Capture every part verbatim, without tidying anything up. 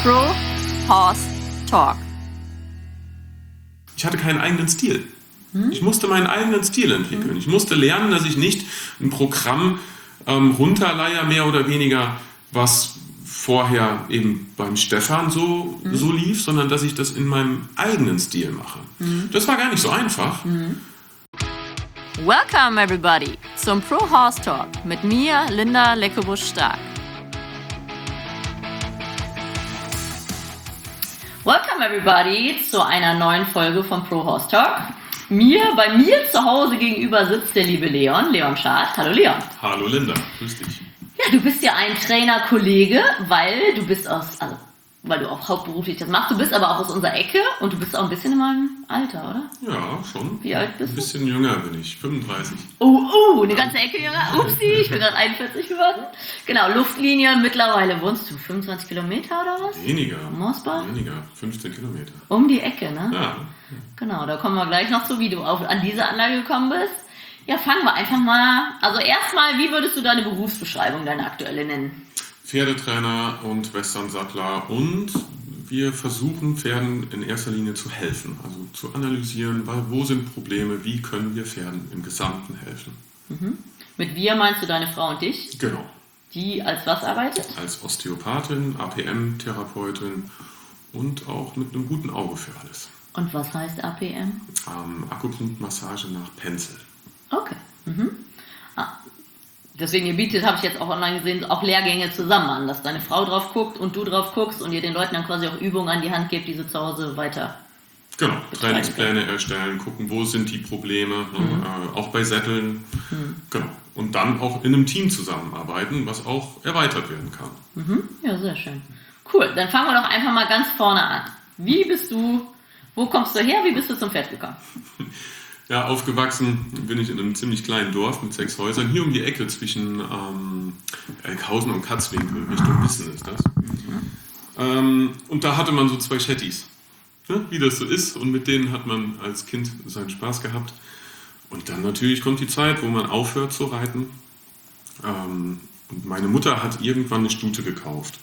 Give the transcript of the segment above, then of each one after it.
Pro Horse Talk. Ich hatte keinen eigenen Stil. Hm? Ich musste meinen eigenen Stil entwickeln. Hm. Ich musste lernen, dass ich nicht ein Programm ähm, runterleihe, mehr oder weniger, was vorher eben beim Stefan so, hm. so lief, sondern dass ich das in meinem eigenen Stil mache. Hm. Das war gar nicht so einfach. Hm. Welcome everybody zum Pro Horse Talk mit mir, Linda Leckebusch-Stark. Welcome everybody zu einer neuen Folge von Pro Horse Talk. Mir, bei mir zu Hause gegenüber sitzt der liebe Leon, Leon Schad. Hallo Leon. Hallo Linda, grüß dich. Ja, du bist ja ein Trainerkollege, weil du bist aus, also weil du auch hauptberuflich das machst. Du bist aber auch aus unserer Ecke und du bist auch ein bisschen in meinem Alter, oder? Ja, schon. Wie alt bist du? Ein bisschen jünger bin ich, fünfunddreißig. Oh, oh, eine ganze Ecke jünger. Upsi, ich bin gerade einundvierzig geworden. Genau, Luftlinie, mittlerweile wohnst du fünfundzwanzig Kilometer oder was? Weniger. Mosbach? Weniger, fünfzehn Kilometer. Um die Ecke, ne? Ja. Genau, da kommen wir gleich noch zu, wie du auf, an diese Anlage gekommen bist. Ja, fangen wir einfach mal, also erstmal, wie würdest du deine Berufsbeschreibung, deine aktuelle nennen? Pferdetrainer und Westernsattler, und wir versuchen Pferden in erster Linie zu helfen, also zu analysieren, wo sind Probleme, wie können wir Pferden im Gesamten helfen. Mhm. Mit wir meinst du deine Frau und dich? Genau. Die als was arbeitet? Als Osteopathin, A P M-Therapeutin und auch mit einem guten Auge für alles. Und was heißt A P M? Ähm, Akupunktmassage nach Pencil. Okay. Mhm. Ah. Deswegen, ihr bietet, habe ich jetzt auch online gesehen, auch Lehrgänge zusammen an, dass deine Frau drauf guckt und du drauf guckst und ihr den Leuten dann quasi auch Übungen an die Hand gebt, die sie zu Hause weiter. Genau, Trainingspläne erstellen, gucken, wo sind die Probleme, mhm. äh, auch bei Sätteln. Mhm. Genau. Und dann auch in einem Team zusammenarbeiten, was auch erweitert werden kann. Mhm. Ja, sehr schön. Cool, dann fangen wir doch einfach mal ganz vorne an. Wie bist du, wo kommst du her, wie bist du zum Pferd gekommen? Ja, aufgewachsen bin ich in einem ziemlich kleinen Dorf mit sechs Häusern, hier um die Ecke zwischen ähm, Elkhausen und Katzwinkel, Richtung Wissen ist das. Mhm. Ähm, und da hatte man so zwei Chattis, ne, wie das so ist, und mit denen hat man als Kind seinen Spaß gehabt. Und dann natürlich kommt die Zeit, wo man aufhört zu reiten. Ähm, und meine Mutter hat irgendwann eine Stute gekauft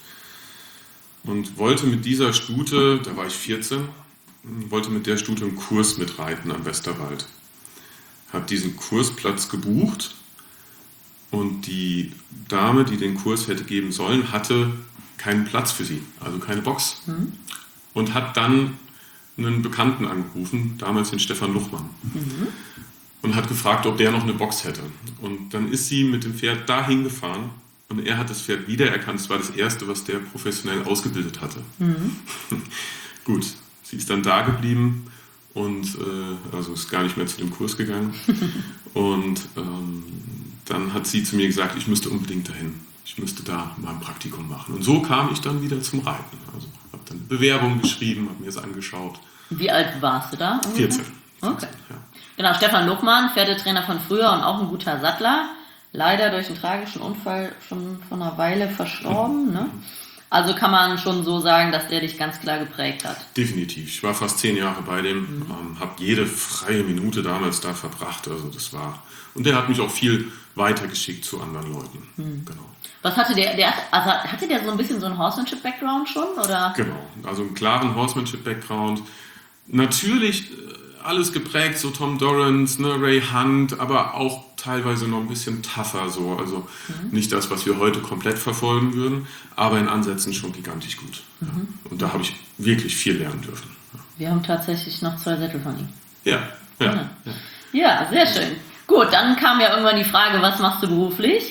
und wollte mit dieser Stute, da war ich vierzehn, wollte mit der Stute einen Kurs mitreiten am Westerwald. Hat diesen Kursplatz gebucht und die Dame, die den Kurs hätte geben sollen, hatte keinen Platz für sie, also keine Box. Mhm. Und hat dann einen Bekannten angerufen, damals den Stefan Luchmann, mhm. und hat gefragt, ob der noch eine Box hätte. Und dann ist sie mit dem Pferd dahin gefahren und er hat das Pferd wiedererkannt. Das war das Erste, was der professionell ausgebildet hatte. Mhm. Gut. Sie ist dann da geblieben und äh, also ist gar nicht mehr zu dem Kurs gegangen. Und ähm, dann hat sie zu mir gesagt, ich müsste unbedingt dahin. Ich müsste da mal ein Praktikum machen. Und so kam ich dann wieder zum Reiten. Also habe dann eine Bewerbung geschrieben, habe mir das angeschaut. Wie alt warst du da? vierzehn. Okay. Ja. Genau, Stefan Luchmann, Pferdetrainer von früher und auch ein guter Sattler. Leider durch einen tragischen Unfall schon vor einer Weile verstorben, ne? Also kann man schon so sagen, dass der dich ganz klar geprägt hat. Definitiv. Ich war fast zehn Jahre bei dem, mhm. ähm, habe jede freie Minute damals da verbracht. Also das war, und der hat mich auch viel weitergeschickt zu anderen Leuten. Mhm. Genau. Was hatte der, der also hatte der so ein bisschen so einen Horsemanship-Background schon, oder? Genau, also einen klaren Horsemanship-Background. Natürlich alles geprägt, so Tom Dorrance, ne, Ray Hunt, aber auch teilweise noch ein bisschen tougher, so. Also mhm. nicht das, was wir heute komplett verfolgen würden, aber in Ansätzen schon gigantisch gut. Mhm. Ja. Und da habe ich wirklich viel lernen dürfen. Ja. Wir haben tatsächlich noch zwei Sättel von ihm. Ja, ja. Ja, ja, sehr schön. Gut, dann kam ja irgendwann die Frage, was machst du beruflich?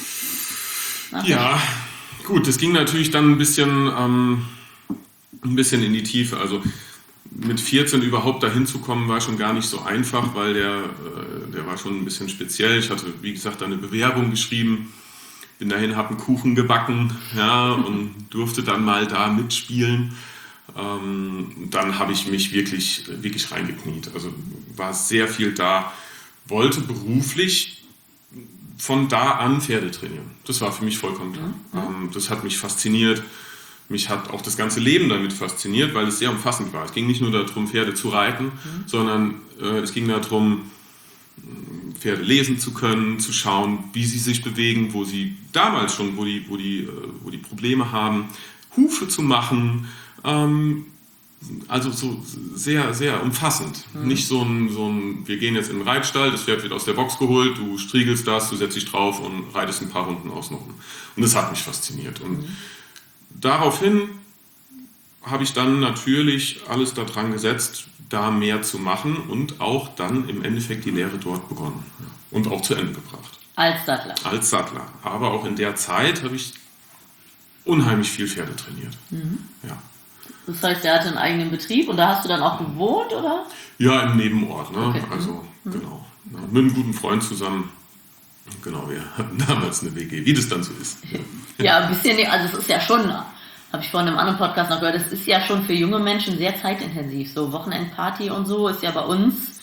Ach, ja, gut, das ging natürlich dann ein bisschen, ähm, ein bisschen in die Tiefe. Also mit vierzehn überhaupt dahin zu kommen, war schon gar nicht so einfach, weil der, äh, der war schon ein bisschen speziell. Ich hatte, wie gesagt, eine Bewerbung geschrieben, bin dahin, habe einen Kuchen gebacken, ja, und durfte dann mal da mitspielen. Ähm, dann habe ich mich wirklich, wirklich reingekniet. Also war sehr viel da, wollte beruflich von da an Pferde trainieren. Das war für mich vollkommen klar. Mhm. Ähm, das hat mich fasziniert. Mich hat auch das ganze Leben damit fasziniert, weil es sehr umfassend war. Es ging nicht nur darum, Pferde zu reiten, mhm. sondern äh, es ging darum, Pferde lesen zu können, zu schauen, wie sie sich bewegen, wo sie damals schon, wo die, wo die, wo die Probleme haben, Hufe zu machen, ähm, also so sehr, sehr umfassend. Mhm. Nicht so ein, so ein, wir gehen jetzt in den Reitstall, das Pferd wird aus der Box geholt, du striegelst das, du setzt dich drauf und reitest ein paar Runden außenrum. Und das hat mich fasziniert. Und mhm. daraufhin habe ich dann natürlich alles daran gesetzt, da mehr zu machen und auch dann im Endeffekt die Lehre dort begonnen und auch zu Ende gebracht. Als Sattler? Als Sattler. Aber auch in der Zeit habe ich unheimlich viel Pferde trainiert. Mhm. Ja. Das heißt, er hatte einen eigenen Betrieb und da hast du dann auch gewohnt, oder? Ja, im Nebenort. Ne? Okay. Also, mhm. genau. Ja, mit einem guten Freund zusammen. Genau, wir hatten damals eine W G, wie das dann so ist. Ja, ein bisschen, also es ist ja schon, habe ich vorhin in einem anderen Podcast noch gehört, es ist ja schon für junge Menschen sehr zeitintensiv. So Wochenendparty und so ist ja bei uns,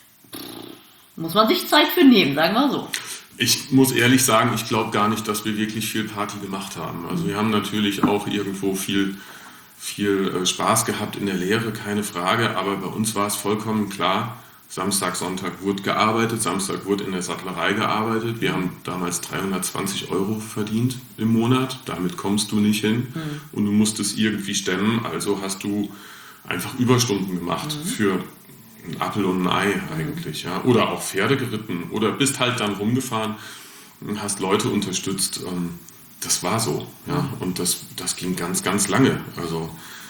muss man sich Zeit für nehmen, sagen wir so. Ich muss ehrlich sagen, ich glaube gar nicht, dass wir wirklich viel Party gemacht haben. Also wir haben natürlich auch irgendwo viel, viel Spaß gehabt in der Lehre, keine Frage, aber bei uns war es vollkommen klar, Samstag, Sonntag wurde gearbeitet, Samstag wurde in der Sattlerei gearbeitet. Wir haben damals dreihundertzwanzig Euro verdient im Monat, damit kommst du nicht hin mhm. und du musst es irgendwie stemmen, also hast du einfach Überstunden gemacht mhm. für ein Appel und ein Ei eigentlich, ja, oder auch Pferde geritten oder bist halt dann rumgefahren und hast Leute unterstützt. Das war so, ja, und das, das ging ganz, ganz lange. Also,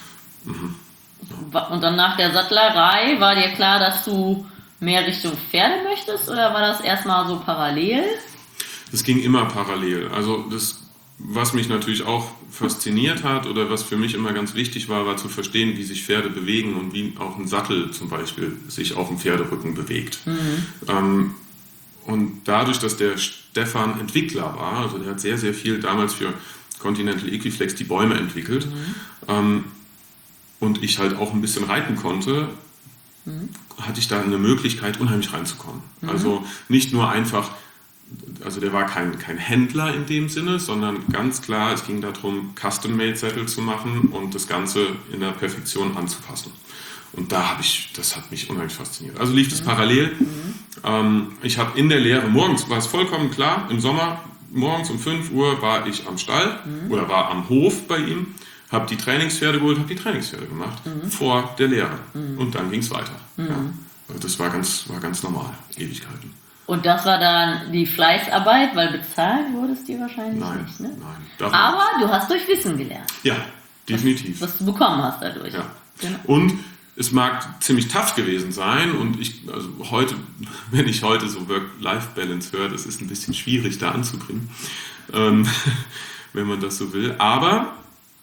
ja. Und dann nach der Sattlerei war dir klar, dass du mehr Richtung Pferde möchtest oder war das erstmal so parallel? Das ging immer parallel. Also das, was mich natürlich auch fasziniert hat oder was für mich immer ganz wichtig war, war zu verstehen, wie sich Pferde bewegen und wie auch ein Sattel zum Beispiel sich auf dem Pferderücken bewegt. Mhm. Ähm, und dadurch, dass der Stefan Entwickler war, also der hat sehr, sehr viel damals für Continental Equiflex die Bäume entwickelt mhm. ähm, und ich halt auch ein bisschen reiten konnte, mhm. hatte ich da eine Möglichkeit, unheimlich reinzukommen. Mhm. Also nicht nur einfach, also der war kein, kein Händler in dem Sinne, sondern ganz klar, es ging darum, Custom-Made-Sättel zu machen und das Ganze in der Perfektion anzupassen. Und da habe ich, das hat mich unheimlich fasziniert. Also lief das mhm. parallel. Mhm. Ähm, ich habe in der Lehre, morgens war es vollkommen klar, im Sommer, morgens um fünf Uhr war ich am Stall mhm. oder war am Hof bei ihm, habe die Trainingspferde geholt, habe die Trainingspferde gemacht, mhm. vor der Lehre. Mhm. Und dann ging es weiter. Mhm. Ja. Also das war ganz, war ganz normal, Ewigkeiten. Und das war dann die Fleißarbeit, weil bezahlt wurde es dir wahrscheinlich nein, nicht, ne? Nein. Aber du hast durch Wissen gelernt. Ja, definitiv. Was, was du bekommen hast dadurch. Ja. Genau. Und es mag ziemlich tough gewesen sein und ich, also heute, wenn ich heute so Work-Life-Balance höre, das ist ein bisschen schwierig da anzubringen, ähm, wenn man das so will. Aber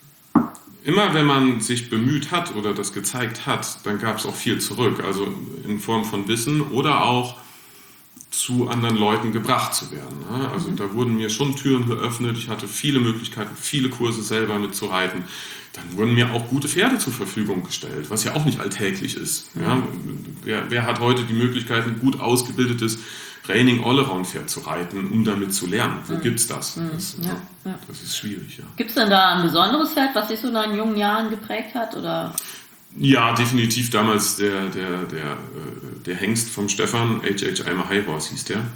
immer wenn man sich bemüht hat oder das gezeigt hat, dann gab es auch viel zurück. Also in Form von Wissen oder auch zu anderen Leuten gebracht zu werden. Also mhm. da wurden mir schon Türen geöffnet. Ich hatte viele Möglichkeiten, viele Kurse selber mitzureiten. Dann wurden mir auch gute Pferde zur Verfügung gestellt, was ja auch nicht alltäglich ist. Mhm. Ja, wer, wer hat heute die Möglichkeit, ein gut ausgebildetes Reining Allround-Pferd zu reiten, um damit zu lernen? Wo mhm. gibt es das? Das, ja, ja. das ist schwierig. Ja. Gibt es denn da ein besonderes Pferd, was dich so in deinen jungen Jahren geprägt hat? Oder? Ja, definitiv damals der, der, der, der Hengst vom Stefan, H H I'm a High Horse hieß der.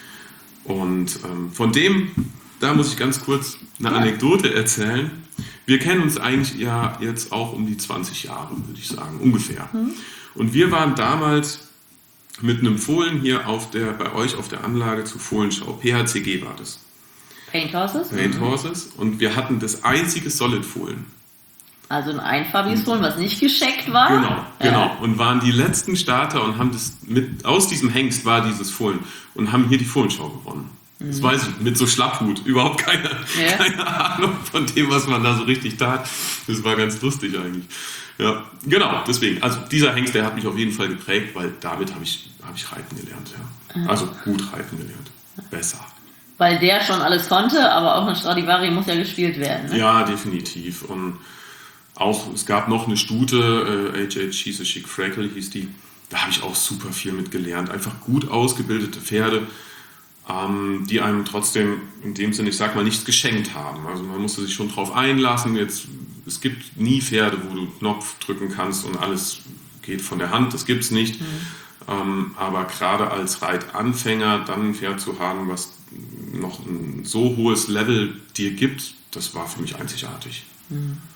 Und ähm, von dem, da muss ich ganz kurz eine Anekdote erzählen. Wir kennen uns eigentlich ja jetzt auch um die zwanzig Jahre, würde ich sagen, ungefähr. Mhm. Und wir waren damals mit einem Fohlen hier auf der, bei euch auf der Anlage zur Fohlenschau. P H C G war das. Paint Horses? Paint Horses. Und wir hatten das einzige Solid-Fohlen. Also ein einfarbiges Fohlen, was nicht gescheckt war? Genau, genau. Ja. Und waren die letzten Starter und haben das mit, aus diesem Hengst war dieses Fohlen und haben hier die Fohlenschau gewonnen. Mhm. Das weiß ich, mit so Schlapphut. Überhaupt keine, ja. keine Ahnung von dem, was man da so richtig tat. Das war ganz lustig eigentlich. Ja, genau, deswegen. Also dieser Hengst, der hat mich auf jeden Fall geprägt, weil damit habe ich, hab ich reiten gelernt. Ja. Mhm. Also gut reiten gelernt. Besser. Weil der schon alles konnte, aber auch eine Stradivari muss ja gespielt werden. Ne? Ja, definitiv. Und auch, es gab noch eine Stute, äh, H H She's a Chic Freckle hieß die. Da habe ich auch super viel mit gelernt. Einfach gut ausgebildete Pferde, ähm, die einem trotzdem in dem Sinne, ich sag mal, nichts geschenkt haben. Also man musste sich schon drauf einlassen. Jetzt, es gibt nie Pferde, wo du Knopf drücken kannst und alles geht von der Hand. Das gibt es nicht. Mhm. Ähm, aber gerade als Reitanfänger dann ein Pferd zu haben, was noch ein so hohes Level dir gibt, das war für mich einzigartig. Mhm.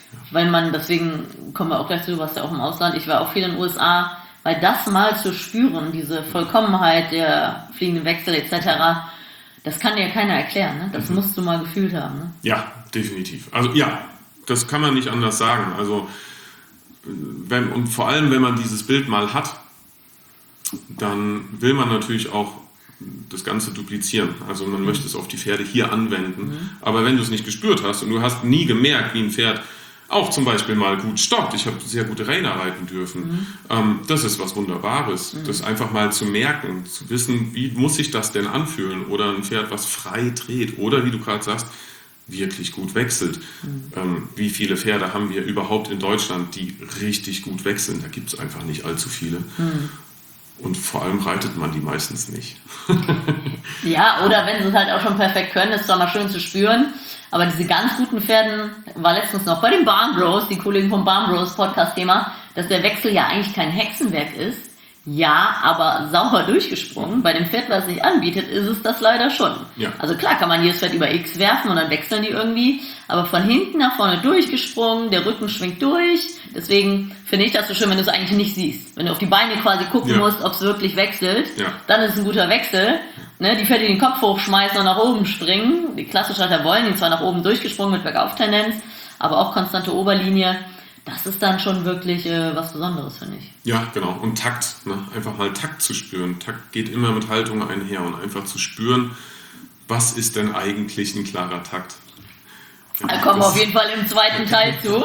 Weil man, deswegen kommen wir auch gleich zu, du warst ja auch im Ausland, ich war auch viel in den U S A, weil das mal zu spüren, diese Vollkommenheit der fliegenden Wechsel et cetera, das kann dir ja keiner erklären, ne? Das mhm. musst du mal gefühlt haben. Ne? Ja, definitiv. Also ja, das kann man nicht anders sagen. Also wenn, und vor allem, wenn man dieses Bild mal hat, dann will man natürlich auch das Ganze duplizieren. Also man mhm. möchte es auf die Pferde hier anwenden. Mhm. Aber wenn du es nicht gespürt hast und du hast nie gemerkt, wie ein Pferd auch zum Beispiel mal gut stoppt. Ich habe sehr gute Reiner reiten dürfen. Mhm. Ähm, das ist was Wunderbares. Mhm. Das einfach mal zu merken, zu wissen, wie muss sich das denn anfühlen? Oder ein Pferd, was frei dreht. Oder wie du gerade sagst, wirklich gut wechselt. Mhm. Ähm, wie viele Pferde haben wir überhaupt in Deutschland, die richtig gut wechseln? Da gibt es einfach nicht allzu viele. Mhm. Und vor allem reitet man die meistens nicht. Ja, oder wenn sie es halt auch schon perfekt können, ist es doch mal schön zu spüren. Aber diese ganz guten Pferden, war letztens noch bei den Barn Bros, die Kollegen vom Barn Bros Podcast-Thema, dass der Wechsel ja eigentlich kein Hexenwerk ist. Ja, aber sauber durchgesprungen. Bei dem Pferd, was sich anbietet, ist es das leider schon. Ja. Also klar kann man jedes Pferd über X werfen und dann wechseln die irgendwie. Aber von hinten nach vorne durchgesprungen, der Rücken schwingt durch. Deswegen finde ich das so schön, wenn du es eigentlich nicht siehst. Wenn du auf die Beine quasi gucken ja. musst, ob es wirklich wechselt, ja. dann ist es ein guter Wechsel. Ne, die Pferde, die den Kopf hochschmeißen und nach oben springen, die klassische Reiter wollen, die zwar nach oben durchgesprungen mit Bergauftendenz, aber auch konstante Oberlinie, das ist dann schon wirklich äh, was Besonderes, finde ich. Ja, genau. Und Takt, ne? Einfach mal Takt zu spüren. Takt geht immer mit Haltung einher und einfach zu spüren, was ist denn eigentlich ein klarer Takt? Ja, da kommen wir auf jeden Fall im zweiten Teil zu.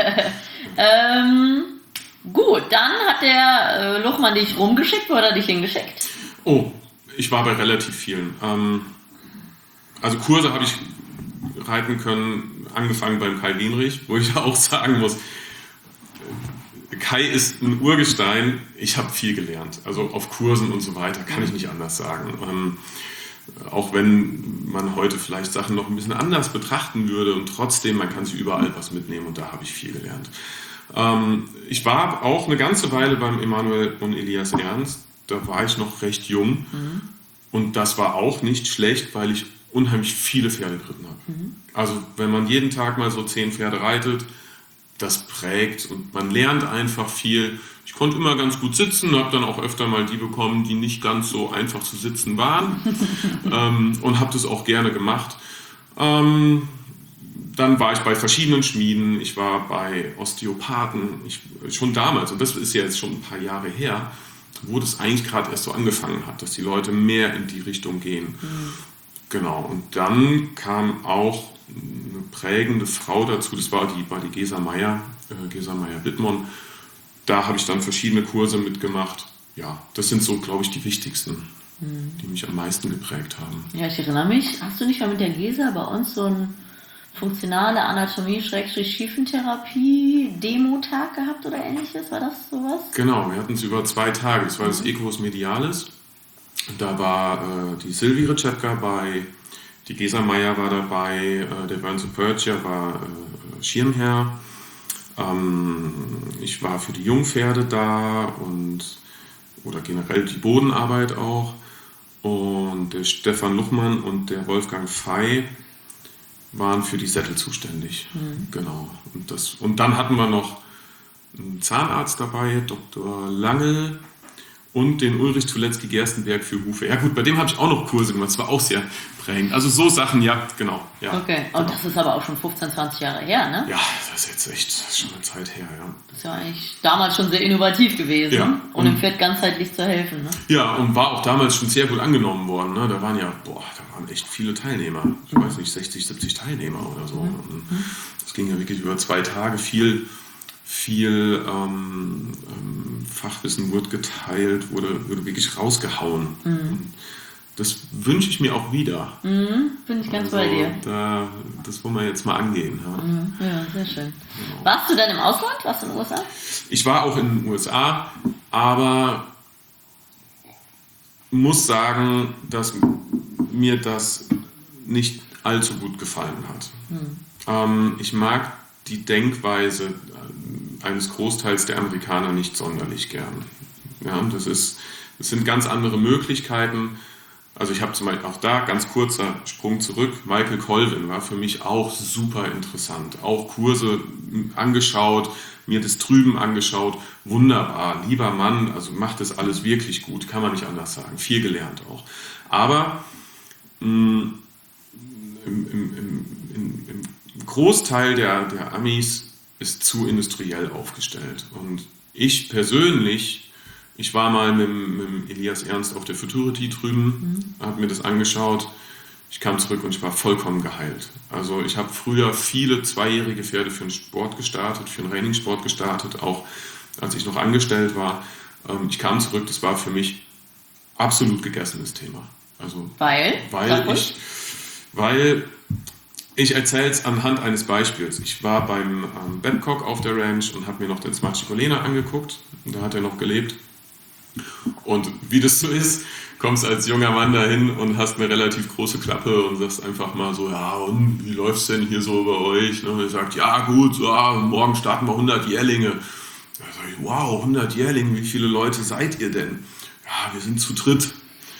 ähm, gut, dann hat der äh, Luchmann dich rumgeschickt, wo hat er dich hingeschickt? Oh, ich war bei relativ vielen. Ähm, also Kurse habe ich reiten können, angefangen beim Kai Wienrich, wo ich auch sagen muss, Kai ist ein Urgestein, ich habe viel gelernt. Also auf Kursen und so weiter, kann ich nicht anders sagen. Ähm, auch wenn man heute vielleicht Sachen noch ein bisschen anders betrachten würde und trotzdem, man kann sich überall was mitnehmen und da habe ich viel gelernt. Ähm, ich war auch eine ganze Weile beim Emanuel und Elias Ernst. Da war ich noch recht jung mhm. und das war auch nicht schlecht, weil ich unheimlich viele Pferde geritten habe. Mhm. Also wenn man jeden Tag mal so zehn Pferde reitet, das prägt und man lernt einfach viel. Ich konnte immer ganz gut sitzen, habe dann auch öfter mal die bekommen, die nicht ganz so einfach zu sitzen waren ähm, und habe das auch gerne gemacht. Ähm, dann war ich bei verschiedenen Schmieden, ich war bei Osteopathen, ich, schon damals, und das ist ja jetzt schon ein paar Jahre her, wo das eigentlich gerade erst so angefangen hat, dass die Leute mehr in die Richtung gehen. Mhm. Genau, und dann kam auch eine prägende Frau dazu, das war die, war die Gesa Meyer, äh, Gesa Meyer-Wittmann. Da habe ich dann verschiedene Kurse mitgemacht. Ja, das sind so, glaube ich, die wichtigsten, mhm. die mich am meisten geprägt haben. Ja, ich erinnere mich, hast du nicht mal mit der Gesa bei uns so ein funktionale Anatomie-Schiefentherapie-Demo-Tag gehabt oder ähnliches? War das sowas? Genau, wir hatten es über zwei Tage. Es war das Equus Medialis. Da war äh, die Sylvie Ritschepka bei, die Gesa Meyer war dabei, äh, der Bernd Supertia war äh, Schirmherr. Ähm, ich war für die Jungpferde da und oder generell die Bodenarbeit auch. Und der Stefan Luchmann und der Wolfgang Fey waren für die Sättel zuständig. Mhm. Genau. Und, das, und dann hatten wir noch einen Zahnarzt dabei, Doktor Lange, und den Ulrich Tuletzki-Gerstenberg für Hufe. Ja gut, bei dem habe ich auch noch Kurse gemacht, das war auch sehr prägend. Also so Sachen, ja, genau. Ja, okay, und genau. Das ist aber auch schon fünfzehn, zwanzig Jahre her, ne? Ja, das ist jetzt echt das ist schon eine Zeit her, ja. Das ist ja eigentlich damals schon sehr innovativ gewesen, ja, um dem Pferd ganzheitlich zu helfen, ne? Ja, und war auch damals schon sehr gut angenommen worden, ne? Da waren ja, boah, da waren echt viele Teilnehmer. Ich weiß nicht, sechzig, siebzig Teilnehmer oder so. Mhm. Das ging ja wirklich über zwei Tage, viel... Viel ähm, ähm, Fachwissen wurde geteilt, wurde, wurde wirklich rausgehauen. Mhm. Das wünsche ich mir auch wieder. Mhm, bin ich ganz also, bei dir. Da, das wollen wir jetzt mal angehen. Ja, mhm, ja sehr schön. Genau. Warst du denn im Ausland? Warst du in den U S A? Ich war auch in den U S A, aber muss sagen, dass mir das nicht allzu gut gefallen hat. Mhm. Ähm, ich mag die Denkweise eines Großteils der Amerikaner nicht sonderlich gern. Ja, das ist, das sind ganz andere Möglichkeiten. Also ich habe zum Beispiel auch da, ganz kurzer Sprung zurück, Michael Colvin war für mich auch super interessant. Auch Kurse angeschaut, mir das Trüben angeschaut, wunderbar, lieber Mann, also macht das alles wirklich gut, kann man nicht anders sagen, viel gelernt auch. Aber mh, im, im, im, im, im Großteil der, der Amis ist zu industriell aufgestellt. Und ich persönlich, ich war mal mit, mit Elias Ernst auf der Futurity drüben, mhm. habe mir das angeschaut, ich kam zurück und ich war vollkommen geheilt. Also ich habe früher viele zweijährige Pferde für den Sport gestartet, für den Trainingssport gestartet, auch als ich noch angestellt war. Ich kam zurück, das war für mich absolut gegessenes Thema. Also, weil? Weil ich, weil ich erzähle es anhand eines Beispiels. Ich war beim ähm, Babcock auf der Ranch und habe mir noch den Smachikolena angeguckt. Und da hat er noch gelebt. Und wie das so ist, kommst als junger Mann dahin und hast eine relativ große Klappe und sagst einfach mal so, ja, und wie läuft's denn hier so bei euch? Und er sagt, ja gut, ja, morgen starten wir hundert Jährlinge. Da sag ich, wow, hundert Jährlinge, wie viele Leute seid ihr denn? Ja, wir sind zu dritt.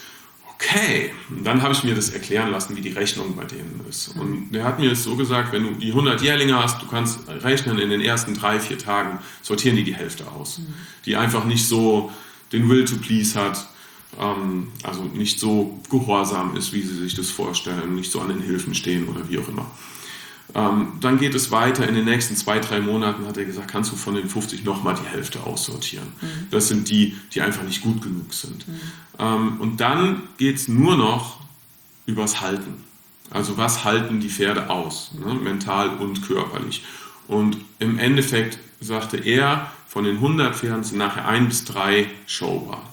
Okay, und dann habe ich mir das erklären lassen, wie die Rechnung bei denen ist. Und der hat mir es so gesagt, wenn du die hundert Jährlinge hast, du kannst rechnen, in den ersten drei, vier Tagen sortieren die die Hälfte aus. Mhm. Die einfach nicht so den Will to please hat, ähm, also nicht so gehorsam ist, wie sie sich das vorstellen, nicht so an den Hilfen stehen oder wie auch immer. Ähm, dann geht es weiter, in den nächsten zwei, drei Monaten hat er gesagt, kannst du von den fünfzig nochmal die Hälfte aussortieren. Mhm. Das sind die, die einfach nicht gut genug sind. Mhm. Ähm, und dann geht es nur noch übers Halten. Also was halten die Pferde aus, ne? Mental und körperlich. Und im Endeffekt sagte er, von den hundert Pferden sind nachher ein bis drei showbar.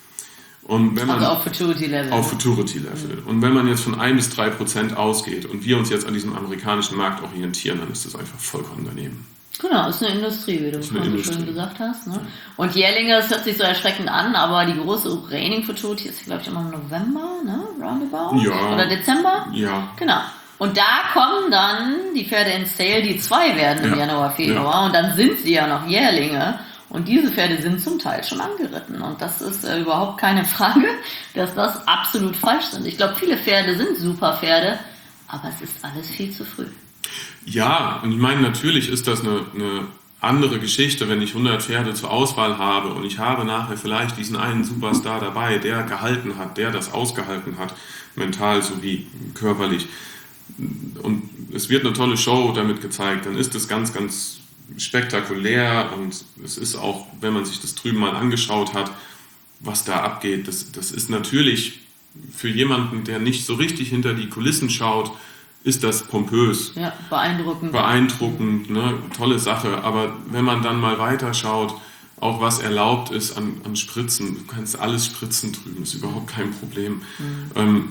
Und wenn man, also auf Futurity-Level. Auf Futurity-Level. Mhm. Und wenn man jetzt von ein bis drei Prozent ausgeht und wir uns jetzt an diesem amerikanischen Markt orientieren, dann ist das einfach vollkommen daneben. Genau, ist eine Industrie, wie du es vorhin so schön gesagt hast. Ne? Und Jährlinge, das hört sich so erschreckend an, aber die große Raining Futurity ist, glaube ich, immer im November, ne? Roundabout? Ja. Oder Dezember? Ja. Genau. Und da kommen dann die Pferde ins Sale, die zwei werden im ja. Januar, Februar. Ja. Und dann sind sie ja noch Jährlinge. Und diese Pferde sind zum Teil schon angeritten. Und das ist äh, überhaupt keine Frage, dass das absolut falsch sind. Ich glaube, viele Pferde sind super Pferde, aber es ist alles viel zu früh. Ja, und ich meine, natürlich ist das eine, eine andere Geschichte, wenn ich hundert Pferde zur Auswahl habe und ich habe nachher vielleicht diesen einen Superstar dabei, der gehalten hat, der das ausgehalten hat, mental sowie körperlich. Und es wird eine tolle Show damit gezeigt, dann ist das ganz, ganz spektakulär und es ist auch, wenn man sich das drüben mal angeschaut hat, was da abgeht, das, das ist natürlich für jemanden, der nicht so richtig hinter die Kulissen schaut, ist das pompös. Ja, beeindruckend. Beeindruckend, ne, tolle Sache, aber wenn man dann mal weiter schaut, auch was erlaubt ist an, an Spritzen, du kannst alles spritzen drüben, ist überhaupt kein Problem. Mhm. Ähm,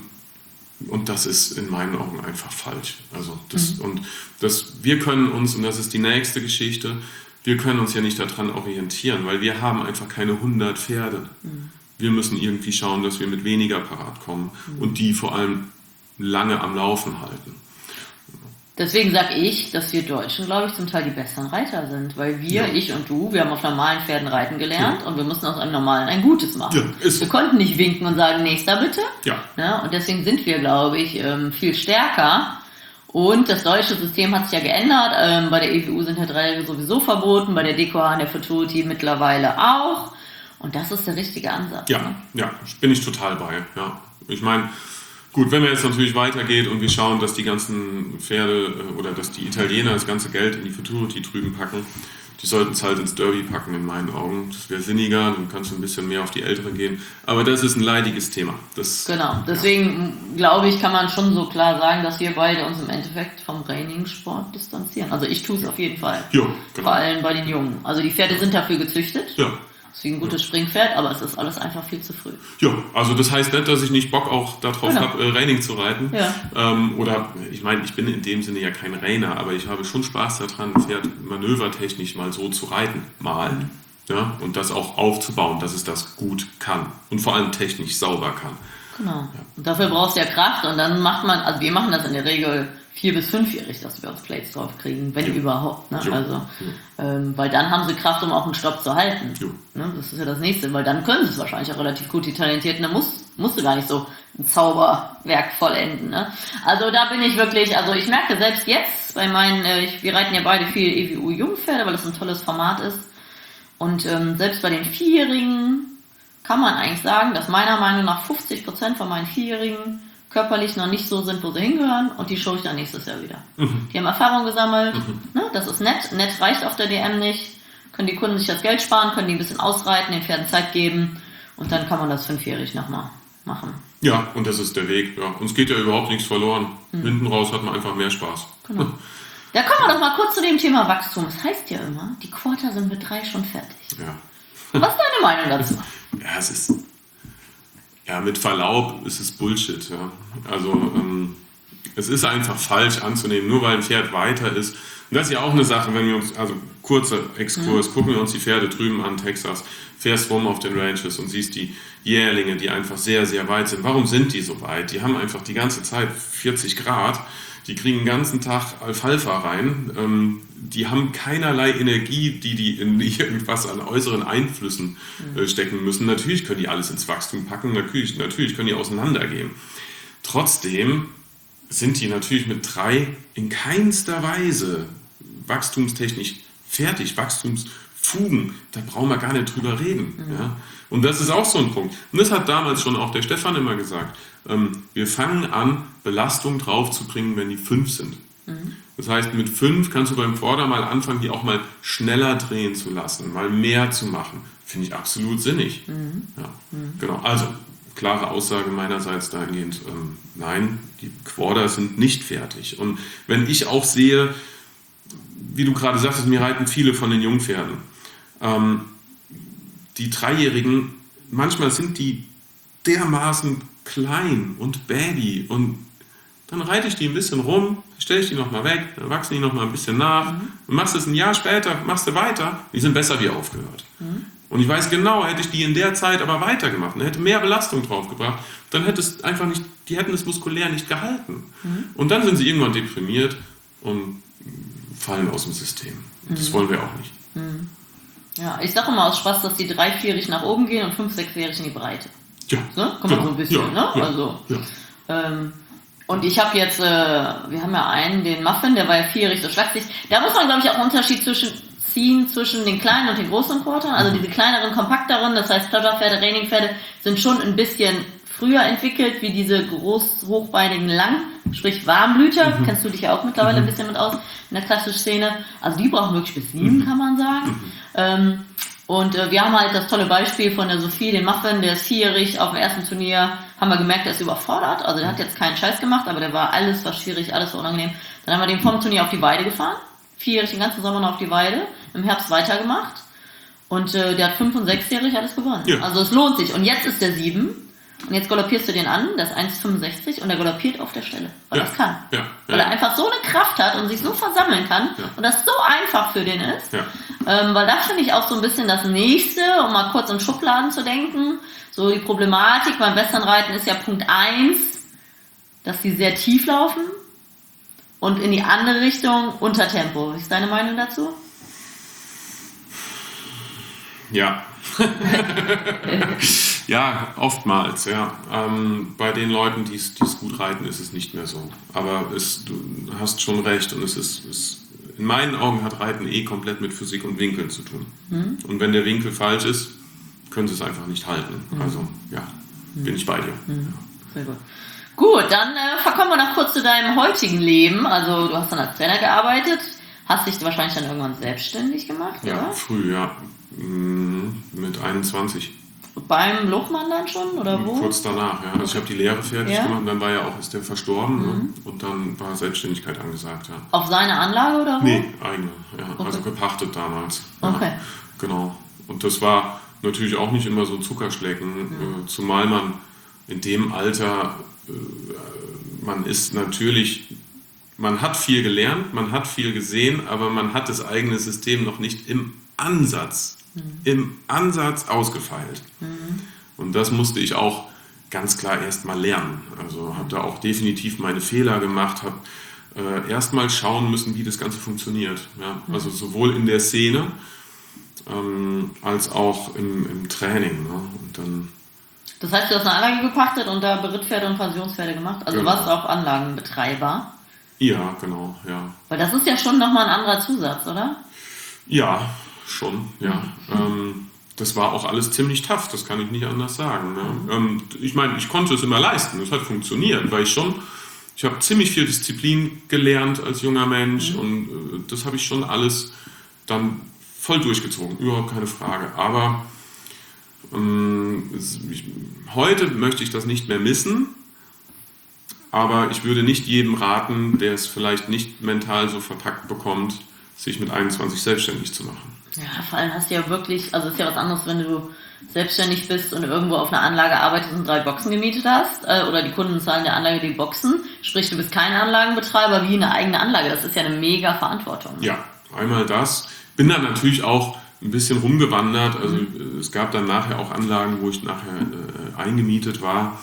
Und das ist in meinen Augen einfach falsch. Also das, mhm. und das, wir können uns, und das ist die nächste Geschichte, wir können uns ja nicht daran orientieren, weil wir haben einfach keine hundert Pferde. Mhm. Wir müssen irgendwie schauen, dass wir mit weniger parat kommen mhm. und die vor allem lange am Laufen halten. Deswegen sage ich, dass wir Deutschen, glaube ich, zum Teil die besseren Reiter sind. Weil wir, ja. ich und du, wir haben auf normalen Pferden reiten gelernt ja. und wir mussten aus einem normalen ein Gutes machen. Ja, ist so. Wir konnten nicht winken und sagen, nächster bitte. Ja. Ja, und deswegen sind wir, glaube ich, viel stärker. Und das deutsche System hat sich ja geändert. Bei der E W U sind ja drei sowieso verboten, bei der D K H und der Futurity mittlerweile auch. Und das ist der richtige Ansatz. Ja, ne? ja, bin ich total bei. Ja. Ich meine, gut, wenn man jetzt natürlich weitergeht und wir schauen, dass die ganzen Pferde oder dass die Italiener das ganze Geld in die Futurity drüben packen, die sollten es halt ins Derby packen in meinen Augen. Das wäre sinniger, dann kannst du ein bisschen mehr auf die Ältere gehen. Aber das ist ein leidiges Thema. Das, genau, deswegen ja. glaube ich, kann man schon so klar sagen, dass wir beide uns im Endeffekt vom Reining-Sport distanzieren. Also ich tue es auf jeden Fall. Ja, genau. Vor allem bei den Jungen. Also die Pferde sind dafür gezüchtet. Ja. Das ist wie ein gutes ja. Springpferd, aber es ist alles einfach viel zu früh. Ja, also das heißt nicht, dass ich nicht Bock auch darauf genau. habe, äh, Reining zu reiten. Ja. Ähm, oder, ich meine, ich bin in dem Sinne ja kein Rainer, aber ich habe schon Spaß daran, ein Pferd manövertechnisch mal so zu reiten, mal. Mhm. Ja, und das auch aufzubauen, dass es das gut kann. Und vor allem technisch sauber kann. Genau. Ja. Und dafür brauchst du ja Kraft und dann macht man, also wir machen das in der Regel vier- bis fünfjährig, dass wir uns Plates drauf kriegen, wenn ja. überhaupt. Ne? Ja. Also, ja. Ähm, weil dann haben sie Kraft, um auch einen Stopp zu halten. Ja. Ne? Das ist ja das Nächste, weil dann können sie es wahrscheinlich auch relativ gut. Die Talentierten, da muss musst du gar nicht so ein Zauberwerk vollenden. Ne? Also da bin ich wirklich, also ich merke selbst jetzt, bei meinen, äh, ich, wir reiten ja beide viel E W U-Jungpferde, weil das ein tolles Format ist. Und ähm, selbst bei den Vierjährigen kann man eigentlich sagen, dass meiner Meinung nach fünfzig Prozent von meinen Vierjährigen körperlich noch nicht so sind, wo sie hingehören, und die show ich dann nächstes Jahr wieder. Mhm. Die haben Erfahrung gesammelt, mhm. ne? Das ist nett. Nett reicht auf der D M nicht. Können die Kunden sich das Geld sparen, können die ein bisschen ausreiten, den Pferden Zeit geben, und dann kann man das fünfjährig nochmal machen. Ja, und das ist der Weg. Ja. Uns geht ja überhaupt nichts verloren. Mhm. Hinten raus hat man einfach mehr Spaß. Genau. Da kommen wir doch mal kurz zu dem Thema Wachstum. Es heißt ja immer, die Quarter sind mit drei schon fertig. Ja. Was ist deine Meinung dazu? Ja, es ist, ja, mit Verlaub ist es Bullshit. Ja. Also, ähm, es ist einfach falsch anzunehmen, nur weil ein Pferd weiter ist. Und das ist ja auch eine Sache, wenn wir uns, also kurzer Exkurs, mhm. gucken wir uns die Pferde drüben an, Texas, fährst rum auf den Ranches und siehst die Jährlinge, die einfach sehr, sehr weit sind. Warum sind die so weit? Die haben einfach die ganze Zeit vierzig Grad, die kriegen den ganzen Tag Alfalfa rein, ähm, die haben keinerlei Energie, die die in irgendwas an äußeren Einflüssen äh, stecken müssen. Natürlich können die alles ins Wachstum packen, natürlich, natürlich können die auseinandergehen. Trotzdem sind die natürlich mit drei in keinster Weise wachstumstechnisch fertig, Wachstumsfugen, da brauchen wir gar nicht drüber reden. Mhm. Ja? Und das ist auch so ein Punkt. Und das hat damals schon auch der Stefan immer gesagt. Ähm, wir fangen an, Belastung draufzubringen, wenn die fünf sind. Mhm. Das heißt, mit fünf kannst du beim Vorder mal anfangen, die auch mal schneller drehen zu lassen, mal mehr zu machen. Finde ich absolut sinnig. Mhm. Ja, mhm. Genau. Also, klare Aussage meinerseits dahingehend, ähm, nein, die Quarter sind nicht fertig. Und wenn ich auch sehe, wie du gerade sagtest, mir reiten viele von den Jungpferden. Ähm, die Dreijährigen, manchmal sind die dermaßen klein und baby, und dann reite ich die ein bisschen rum, stelle ich die nochmal weg, dann wachsen die nochmal ein bisschen nach, mhm. und machst es ein Jahr später, machst du weiter, die sind besser wie aufgehört. Mhm. Und ich weiß genau, hätte ich die in der Zeit aber weitergemacht, hätte mehr Belastung draufgebracht, dann hätte es einfach nicht, die hätten es muskulär nicht gehalten. Mhm. Und dann sind sie irgendwann deprimiert und fallen aus dem System. Und das mhm. wollen wir auch nicht. Mhm. Ja, ich sage immer aus Spaß, dass die drei, vierjährig nach oben gehen und fünf, sechsjährig in die Breite. Ja. Ne? Kommt ja. so ein bisschen, ja. ne? Ja. Also, ja. Ähm, und ich habe jetzt, äh, wir haben ja einen, den Muffin, der war ja vierjährig so schlaksig. Da muss man, glaube ich, auch einen Unterschied zwischen ziehen zwischen den kleinen und den großen Quartern. Also diese kleineren, kompakteren, das heißt Pleasure-Pferde, Raining-Pferde, sind schon ein bisschen früher entwickelt, wie diese groß hochbeinigen Lang, sprich Warmblüter. Mhm. Kennst du dich ja auch mittlerweile mhm. ein bisschen mit aus in der klassischen Szene. Also die brauchen wirklich bis sieben, mhm. kann man sagen. Mhm. Ähm, und äh, wir haben halt das tolle Beispiel von der Sophie, den Muffin, der ist vierjährig auf dem ersten Turnier, haben wir gemerkt, der ist überfordert. Also der hat jetzt keinen Scheiß gemacht, aber der war alles war schwierig, alles war unangenehm. Dann haben wir den vom Turnier auf die Weide gefahren. Vierjährig den ganzen Sommer noch auf die Weide, im Herbst weitergemacht, und äh, der hat fünf- und sechsjährig alles gewonnen. Ja. Also es lohnt sich. Und jetzt ist der sieben, und jetzt galoppierst du den an, der ist eins Komma fünfundsechzig, und der galoppiert auf der Stelle, weil ja. er das kann. Ja. Ja. Weil er einfach so eine Kraft hat und sich so versammeln kann, ja. und das so einfach für den ist. Ja. Ähm, weil das finde ich auch so ein bisschen das Nächste, um mal kurz in Schubladen zu denken. So die Problematik beim Westernreiten ist ja Punkt eins, dass die sehr tief laufen. Und in die andere Richtung Untertempo. Was ist deine Meinung dazu? Ja. ja, oftmals, ja. Ähm, bei den Leuten, die es gut reiten, ist es nicht mehr so. Aber es, du hast schon recht, und es ist, es, in meinen Augen hat Reiten eh komplett mit Physik und Winkeln zu tun. Mhm. Und wenn der Winkel falsch ist, können sie es einfach nicht halten. Mhm. Also, ja, mhm. bin ich bei dir. Mhm. Sehr gut. Gut, dann äh, verkommen wir noch kurz zu deinem heutigen Leben. Also du hast dann als Trainer gearbeitet, hast dich wahrscheinlich dann irgendwann selbstständig gemacht, ja, oder? Früh, ja. Mhm, mit einundzwanzig. Beim Luchmann dann schon, oder wo? Kurz danach, ja. Also okay. Ich habe die Lehre fertig ja. gemacht, und dann war ja auch, ist der verstorben, mhm. ne? Und dann war Selbstständigkeit angesagt, ja. Auf seine Anlage, oder wo? Nee, eigene, ja. Okay. Also gepachtet damals. Okay. Ja. Genau. Und das war natürlich auch nicht immer so ein Zuckerschlecken, mhm. äh, zumal man in dem Alter, man ist natürlich, man hat viel gelernt, man hat viel gesehen, aber man hat das eigene System noch nicht im Ansatz, mhm. im Ansatz ausgefeilt. Mhm. Und das musste ich auch ganz klar erst mal lernen. Also habe da auch definitiv meine Fehler gemacht, habe äh, erst mal schauen müssen, wie das Ganze funktioniert. Ja? Mhm. Also sowohl in der Szene ähm, als auch im, im Training. Ne? Und dann Das heißt, du hast eine Anlage gepachtet und da Berittpferde und Pensionspferde gemacht? Also genau. warst du auch Anlagenbetreiber? Ja, genau, ja. Weil das ist ja schon nochmal ein anderer Zusatz, oder? Ja, schon, ja. Mhm. Ähm, das war auch alles ziemlich tough, das kann ich nicht anders sagen. Ne? Mhm. Ähm, ich meine, ich konnte es immer leisten, es hat funktioniert, weil ich schon, ich habe ziemlich viel Disziplin gelernt als junger Mensch mhm. und äh, das habe ich schon alles dann voll durchgezogen, überhaupt keine Frage. Aber ähm, ich, heute möchte ich das nicht mehr missen, aber ich würde nicht jedem raten, der es vielleicht nicht mental so verpackt bekommt, sich mit einundzwanzig selbstständig zu machen. Ja, vor allem hast du ja wirklich, also ist ja was anderes, wenn du selbstständig bist und irgendwo auf einer Anlage arbeitest und drei Boxen gemietet hast äh, oder die Kunden zahlen der Anlage die Boxen, sprich du bist kein Anlagenbetreiber, wie eine eigene Anlage, das ist ja eine mega Verantwortung. Ja, einmal das. Bin dann natürlich auch ein bisschen rumgewandert, also mhm. es gab dann nachher auch Anlagen, wo ich nachher äh, eingemietet war.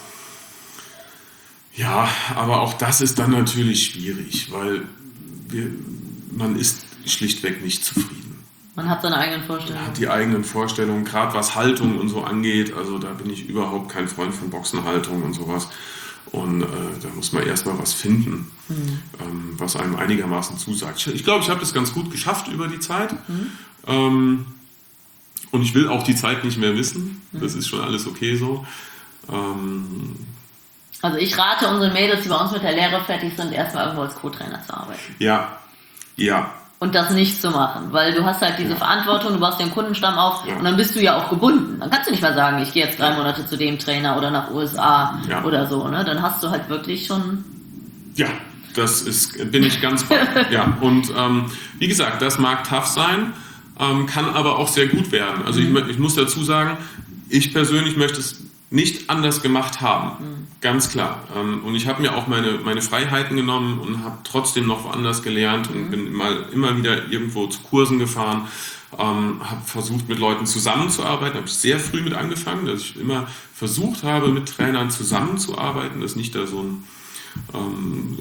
Ja, aber auch das ist dann natürlich schwierig, weil wir, man ist schlichtweg nicht zufrieden. Man hat seine eigenen Vorstellungen. Man hat die eigenen Vorstellungen, gerade was Haltung und so angeht. Also da bin ich überhaupt kein Freund von Boxenhaltung und sowas. Und äh, da muss man erstmal was finden, mhm. ähm, was einem einigermaßen zusagt. Ich glaube, ich habe das ganz gut geschafft über die Zeit. Mhm. Ähm, und ich will auch die Zeit nicht mehr wissen. Mhm. Das ist schon alles okay so. Ähm, also ich rate unseren Mädels, die bei uns mit der Lehre fertig sind, erstmal irgendwo als Co-Trainer zu arbeiten. Ja, ja. Und das nicht zu machen, weil du hast halt diese ja. Verantwortung, du baust dir einen Kundenstamm auf ja. und dann bist du ja auch gebunden. Dann kannst du nicht mal sagen, ich gehe jetzt drei Monate zu dem Trainer oder nach U S A ja. oder so. Ne? Dann hast du halt wirklich schon... Ja, das ist, bin ich ganz bei. ja. Und ähm, wie gesagt, das mag tough sein, ähm, kann aber auch sehr gut werden. Also mhm. ich, ich muss dazu sagen, ich persönlich möchte es nicht anders gemacht haben, mhm. ganz klar. Und ich habe mir auch meine, meine Freiheiten genommen und habe trotzdem noch woanders gelernt und mhm. bin mal, immer wieder irgendwo zu Kursen gefahren, ähm, habe versucht, mit Leuten zusammenzuarbeiten, habe ich sehr früh mit angefangen, dass ich immer versucht habe, mit Trainern zusammenzuarbeiten, dass nicht da so ein, ähm,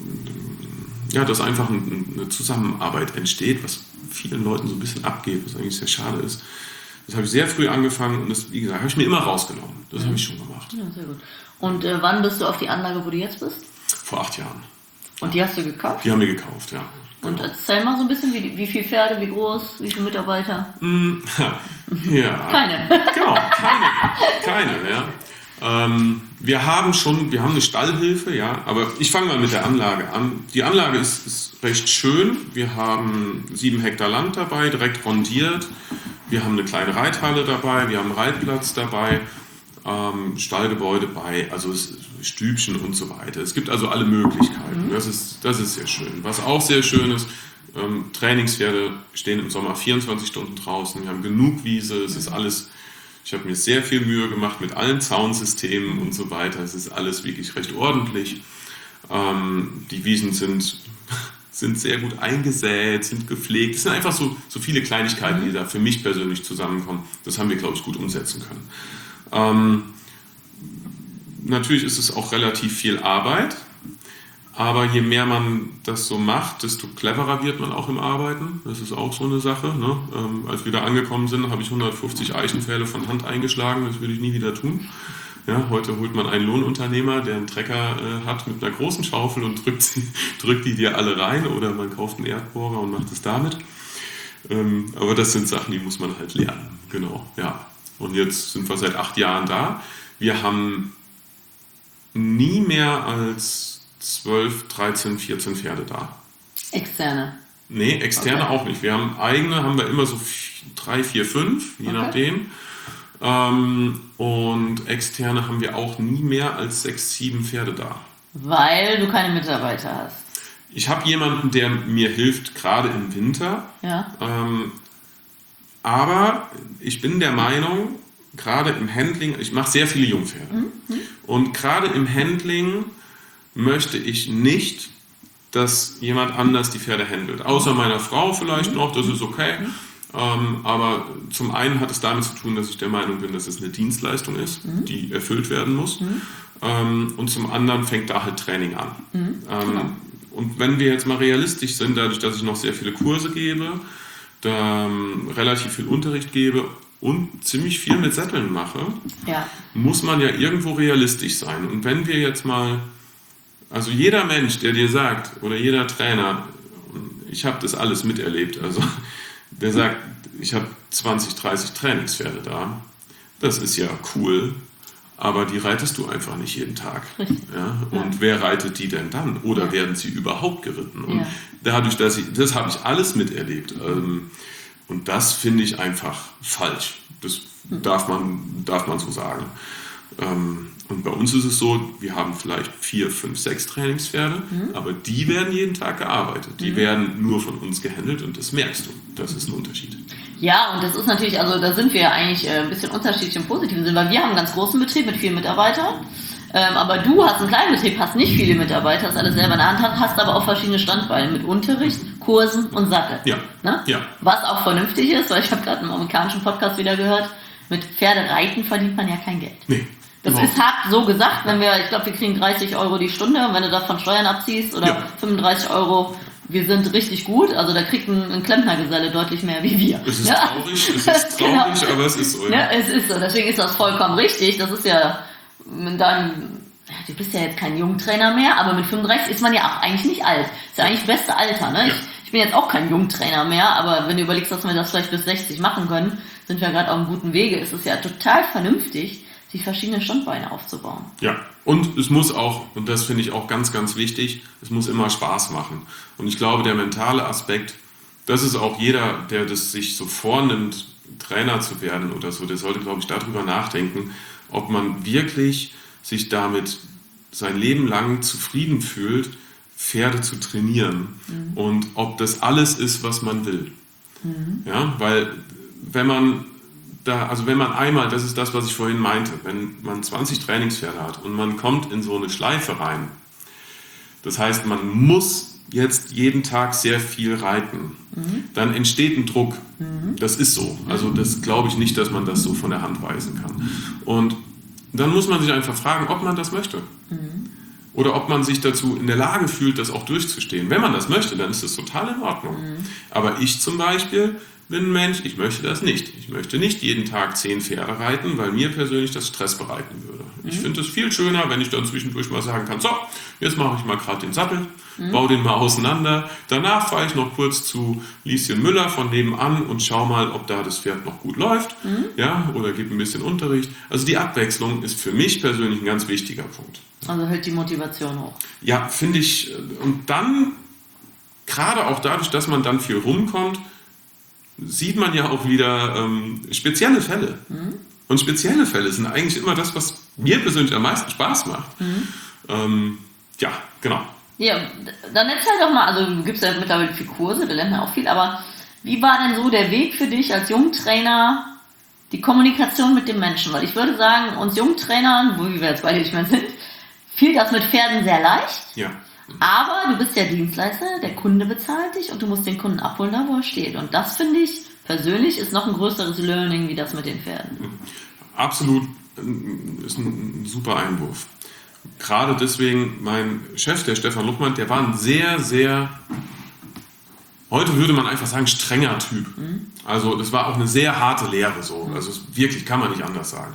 ja, dass einfach ein, eine Zusammenarbeit entsteht, was vielen Leuten so ein bisschen abgeht, was eigentlich sehr schade ist. Das habe ich sehr früh angefangen und das, wie gesagt, habe ich mir immer rausgenommen. Das mhm. habe ich schon gemacht. Ja, sehr gut. Und äh, wann bist du auf die Anlage, wo du jetzt bist? Vor acht Jahren. Und die hast du gekauft? Die haben wir gekauft, ja. Und genau. Erzähl mal so ein bisschen, wie, wie viele Pferde, wie groß, wie viele Mitarbeiter? Mm, ja. Keine. Genau, keine. Keine, ja. Ähm, wir haben schon, wir haben eine Stallhilfe, ja, aber ich fange mal mit der Anlage an. Die Anlage ist, ist recht schön. Wir haben sieben Hektar Land dabei, direkt rondiert. Wir haben eine kleine Reithalle dabei, wir haben einen Reitplatz dabei, ähm, Stallgebäude bei, also Stübchen und so weiter. Es gibt also alle Möglichkeiten. Das ist, das ist sehr schön. Was auch sehr schön ist, ähm, Trainingspferde stehen im Sommer vierundzwanzig Stunden draußen. Wir haben genug Wiese, es ist alles, ich habe mir sehr viel Mühe gemacht mit allen Zaunsystemen und so weiter. Es ist alles wirklich recht ordentlich. Ähm, die Wiesen sind... sind sehr gut eingesät, sind gepflegt. Es sind einfach so, so viele Kleinigkeiten, die da für mich persönlich zusammenkommen. Das haben wir, glaube ich, gut umsetzen können. Ähm, natürlich ist es auch relativ viel Arbeit, aber je mehr man das so macht, desto cleverer wird man auch im Arbeiten. Das ist auch so eine Sache. Ne? Ähm, als wir da angekommen sind, habe ich hundertfünfzig Eichenpfähle von Hand eingeschlagen. Das würde ich nie wieder tun. Ja, heute holt man einen Lohnunternehmer, der einen Trecker äh, hat mit einer großen Schaufel und drückt, sie, drückt die dir alle rein oder man kauft einen Erdbohrer und macht es damit. Ähm, aber das sind Sachen, die muss man halt lernen. Genau, ja. Und jetzt sind wir seit acht Jahren da. Wir haben nie mehr als zwölf, dreizehn, vierzehn Pferde da. Externe? Nee, externe okay. auch nicht. Wir haben eigene, haben wir immer so drei, vier, fünf, je okay. nachdem. Ähm, und externe haben wir auch nie mehr als sechs, sieben Pferde da. Weil du keine Mitarbeiter hast. Ich habe jemanden, der mir hilft, gerade im Winter. Ja. Ähm, aber ich bin der Meinung, gerade im Handling, ich mache sehr viele Jungpferde. Mhm. Und gerade im Handling möchte ich nicht, dass jemand anders die Pferde handelt. Außer meiner Frau vielleicht mhm. noch, das ist okay. Mhm. Ähm, aber zum einen hat es damit zu tun, dass ich der Meinung bin, dass es eine Dienstleistung ist, mhm. die erfüllt werden muss. Mhm. Ähm, und zum anderen fängt da halt Training an. Mhm. Ähm, und wenn wir jetzt mal realistisch sind, dadurch, dass ich noch sehr viele Kurse gebe, da ähm, relativ viel Unterricht gebe und ziemlich viel mit Sätteln mache, ja. muss man ja irgendwo realistisch sein. Und wenn wir jetzt mal, also jeder Mensch, der dir sagt, oder jeder Trainer, ich habe das alles miterlebt, also der sagt, ich habe zwanzig, dreißig Trainingspferde da, das ist ja cool, aber die reitest du einfach nicht jeden Tag. Ja? Und ja. wer reitet die denn dann? Oder ja. werden sie überhaupt geritten? Und ja. dadurch, dass ich, das habe ich alles miterlebt. Und das finde ich einfach falsch. Das mhm. darf man, darf man so sagen. Und bei uns ist es so, wir haben vielleicht vier, fünf, sechs Trainingspferde, mhm. aber die werden jeden Tag gearbeitet. Die mhm. werden nur von uns gehandelt und das merkst du. Das ist ein Unterschied. Ja, und das ist natürlich, also da sind wir ja eigentlich ein bisschen unterschiedlich im positiven Sinn, weil wir haben einen ganz großen Betrieb mit vielen Mitarbeitern, ähm, aber du hast einen kleinen Betrieb, hast nicht viele Mitarbeiter, hast alles selber in der Hand, hast aber auch verschiedene Standbeine mit Unterricht, Kursen und Sattel. Ja. Ne? ja. Was auch vernünftig ist, weil ich habe gerade einen amerikanischen Podcast wieder gehört, mit Pferdereiten verdient man ja kein Geld. Nee. Das ist hart so gesagt, wenn wir, ich glaube, wir kriegen dreißig Euro die Stunde, und wenn du davon Steuern abziehst oder ja. fünfunddreißig Euro, wir sind richtig gut, also da kriegt ein, ein Klempnergeselle deutlich mehr wie wir. Es ist ja? traurig, es ist traurig, genau. aber es ist so. Ja. ja, es ist so, deswegen ist das vollkommen richtig, das ist ja in deinem, du bist ja jetzt kein Jungtrainer mehr, aber mit fünfunddreißig ist man ja auch eigentlich nicht alt, ist ja eigentlich das beste Alter, ne? Ja. Ich, ich bin jetzt auch kein Jungtrainer mehr, aber wenn du überlegst, dass wir das vielleicht bis sechzig machen können, sind wir gerade auf einem guten Wege, ist es ja total vernünftig, sich verschiedene Standbeine aufzubauen. Ja, und es muss auch, und das finde ich auch ganz, ganz wichtig, es muss immer Spaß machen. Und ich glaube, der mentale Aspekt, das ist auch jeder, der das sich so vornimmt, Trainer zu werden oder so, der sollte, glaube ich, darüber nachdenken, ob man wirklich sich damit sein Leben lang zufrieden fühlt, Pferde zu trainieren mhm. und ob das alles ist, was man will. Mhm. Ja, weil wenn man Da, also wenn man einmal, das ist das, was ich vorhin meinte, wenn man zwanzig Trainingspferde hat und man kommt in so eine Schleife rein, das heißt, man muss jetzt jeden Tag sehr viel reiten, mhm. dann entsteht ein Druck. Mhm. Das ist so. Also das glaube ich nicht, dass man das so von der Hand weisen kann. Und dann muss man sich einfach fragen, ob man das möchte. Mhm. Oder ob man sich dazu in der Lage fühlt, das auch durchzustehen. Wenn man das möchte, dann ist das total in Ordnung. Mhm. Aber ich zum Beispiel bin ein Mensch, ich möchte das nicht. Ich möchte nicht jeden Tag zehn Pferde reiten, weil mir persönlich das Stress bereiten würde. Mhm. Ich finde es viel schöner, wenn ich dann zwischendurch mal sagen kann, so, jetzt mache ich mal gerade den Sattel, mhm. baue den mal auseinander. Danach fahre ich noch kurz zu Lieschen Müller von nebenan und schau mal, ob da das Pferd noch gut läuft. Mhm. Ja, oder gebe ein bisschen Unterricht. Also die Abwechslung ist für mich persönlich ein ganz wichtiger Punkt. Also hält die Motivation hoch. Ja, finde ich. Und dann, gerade auch dadurch, dass man dann viel rumkommt, sieht man ja auch wieder ähm, spezielle Fälle. Mhm. Und spezielle Fälle sind eigentlich immer das, was mir persönlich am meisten Spaß macht. Mhm. Ähm, ja, genau. Ja, dann erzähl doch mal, also du gibst ja mittlerweile viel Kurse, da lernt man auch viel, aber wie war denn so der Weg für dich als Jungtrainer, die Kommunikation mit dem Menschen? Weil ich würde sagen, uns Jungtrainern, wo wir jetzt beide nicht mehr sind, fiel das mit Pferden sehr leicht. Ja. Aber du bist ja Dienstleister, der Kunde bezahlt dich und du musst den Kunden abholen, da wo er steht. Und das finde ich persönlich ist noch ein größeres Learning wie das mit den Pferden. Absolut, ist ein super Einwurf. Gerade deswegen, mein Chef, der Stefan Luckmann, der war ein sehr, sehr, heute würde man einfach sagen, strenger Typ. Mhm. Also das war auch eine sehr harte Lehre so. Also wirklich, kann man nicht anders sagen.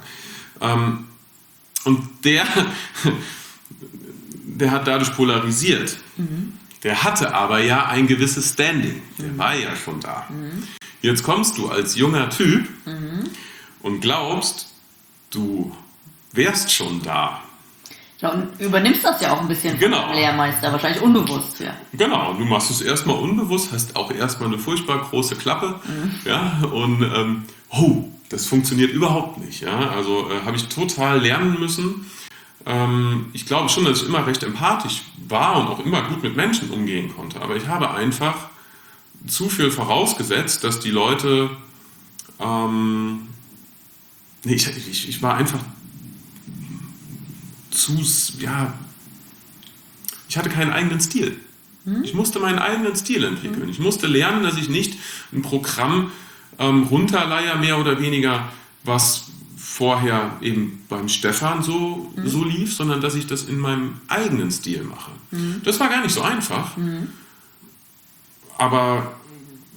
Und der... der hat dadurch polarisiert. Mhm. Der hatte aber ja ein gewisses Standing. Der mhm. war ja schon da. Mhm. Jetzt kommst du als junger Typ mhm. und glaubst, du wärst schon da. Ja, und übernimmst das ja auch ein bisschen genau. vom Lehrmeister, wahrscheinlich unbewusst. Ja. Genau, du machst es erstmal unbewusst, hast auch erstmal eine furchtbar große Klappe. Mhm. Ja, und ähm, oh, das funktioniert überhaupt nicht. Ja? Also äh, habe ich total lernen müssen. Ich glaube schon, dass ich immer recht empathisch war und auch immer gut mit Menschen umgehen konnte. Aber ich habe einfach zu viel vorausgesetzt, dass die Leute... Ähm, nee, ich, ich, ich war einfach zu... Ja, ich hatte keinen eigenen Stil. Hm? Ich musste meinen eigenen Stil entwickeln. Hm. Ich musste lernen, dass ich nicht ein Programm ähm, runterleihe, mehr oder weniger, was... vorher eben beim Stefan so, mhm. so lief, sondern dass ich das in meinem eigenen Stil mache. Mhm. Das war gar nicht so einfach. Mhm. Aber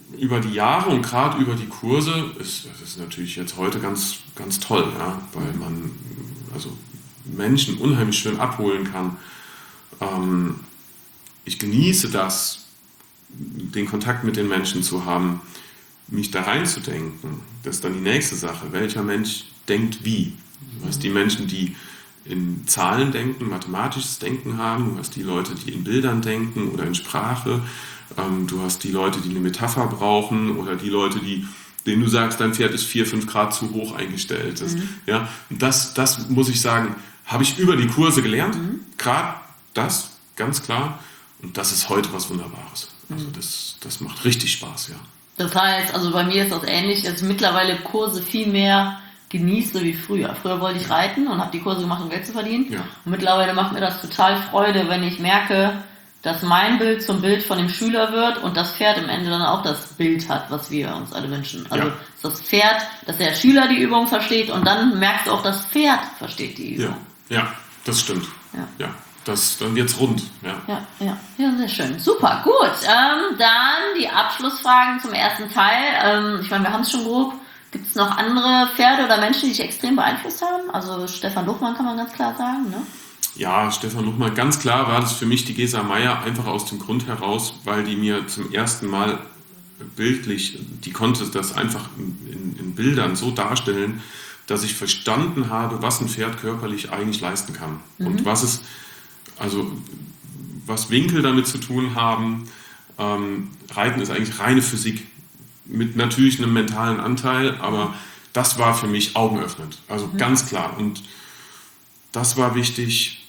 über die Jahre und gerade über die Kurse ist das ist natürlich jetzt heute ganz, ganz toll, ja, weil man also Menschen unheimlich schön abholen kann. Ähm, ich genieße das, den Kontakt mit den Menschen zu haben, mich da reinzudenken. Das ist dann die nächste Sache. Welcher Mensch denkt wie? Du hast die Menschen, die in Zahlen denken, mathematisches Denken haben. Du hast die Leute, die in Bildern denken oder in Sprache. Ähm, du hast die Leute, die eine Metapher brauchen oder die Leute, die, denen du sagst, dein Pferd ist vier, fünf Grad zu hoch eingestellt. Das, mhm. ja, und das, das muss ich sagen, habe ich über die Kurse gelernt. Mhm. Gerade das, ganz klar. Und das ist heute was Wunderbares. Also das, das macht richtig Spaß, ja. Das heißt, also bei mir ist das ähnlich, dass ich mittlerweile Kurse viel mehr genieße wie früher. Früher wollte ich reiten und habe die Kurse gemacht, um Geld zu verdienen. Ja. Und mittlerweile macht mir das total Freude, wenn ich merke, dass mein Bild zum Bild von dem Schüler wird und das Pferd am Ende dann auch das Bild hat, was wir uns alle wünschen. Also ja. das Pferd, dass der Schüler die Übung versteht und dann merkst du auch, das Pferd versteht die Übung. Ja, ja, das stimmt. Ja. ja. Das, dann wird's rund. Ja. Ja, ja, ja, sehr schön. Super, gut. Ähm, dann die Abschlussfragen zum ersten Teil. Ähm, ich meine, wir haben es schon grob. Gibt es noch andere Pferde oder Menschen, die dich extrem beeinflusst haben? Also Stefan Luchmann kann man ganz klar sagen, ne? Ja, Stefan Luchmann, ganz klar war das für mich die Gesa Meyer, einfach aus dem Grund heraus, weil die mir zum ersten Mal bildlich, die konnte das einfach in, in, in Bildern so darstellen, dass ich verstanden habe, was ein Pferd körperlich eigentlich leisten kann. Mhm. Und was es Also was Winkel damit zu tun haben, ähm, Reiten ist eigentlich reine Physik mit natürlich einem mentalen Anteil, aber das war für mich augenöffnend, also mhm. ganz klar. Und das war wichtig.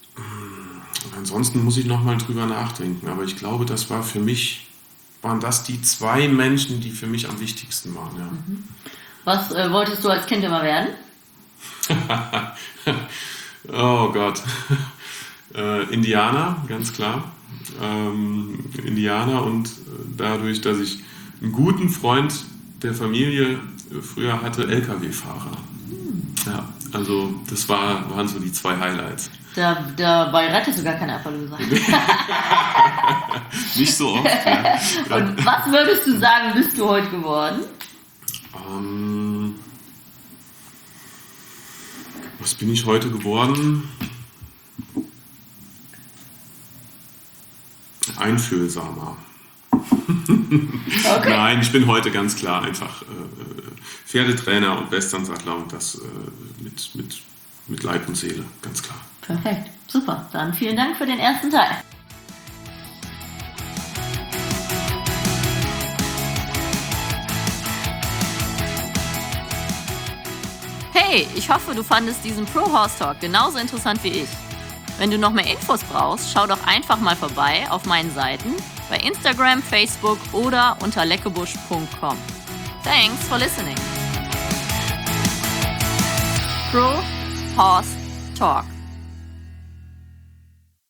Und ansonsten muss ich nochmal drüber nachdenken, aber ich glaube, das war für mich, waren das die zwei Menschen, die für mich am wichtigsten waren. Ja. Mhm. Was äh, wolltest du als Kind immer werden? Oh Gott. Äh, Indianer, ganz klar. Ähm, Indianer und dadurch, dass ich einen guten Freund der Familie früher hatte, L K W-Fahrer. Hm. Ja, also das war, waren so die zwei Highlights. Da, dabei rettest du gar keine Erfolge gesagt. Nicht so oft, ja. Und was würdest du sagen, bist du heute geworden? Ähm, was bin ich heute geworden? Einfühlsamer. Okay. Nein, ich bin heute ganz klar einfach äh, Pferdetrainer und Westernsattler und das äh, mit, mit, mit Leib und Seele, ganz klar. Perfekt, super. Dann vielen Dank für den ersten Teil. Hey, ich hoffe, du fandest diesen Pro Horse Talk genauso interessant wie ich. Wenn du noch mehr Infos brauchst, schau doch einfach mal vorbei auf meinen Seiten bei Instagram, Facebook oder unter leckebusch punkt com. Thanks for listening. Pro Horse Talk.